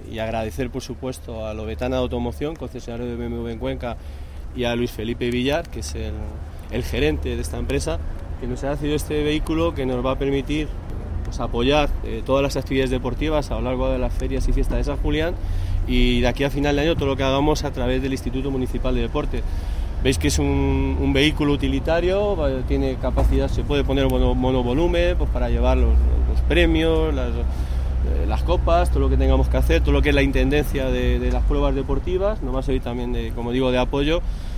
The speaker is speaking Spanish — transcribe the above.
y agradecer por supuesto a Lobetana de Automoción, concesionario de BMW en Cuenca, y a Luis Felipe Villar, que es el gerente de esta empresa, que nos ha cedido este vehículo que nos va a permitir pues, apoyar todas las actividades deportivas a lo largo de las ferias y fiestas de San Julián, y de aquí a final de año todo lo que hagamos a través del Instituto Municipal de Deporte. Veis que es un vehículo utilitario, tiene capacidad, se puede poner monovolumen pues para llevar los premios, las copas, todo lo que tengamos que hacer, todo lo que es la intendencia de las pruebas deportivas. Nos va a servir también de, como digo, de apoyo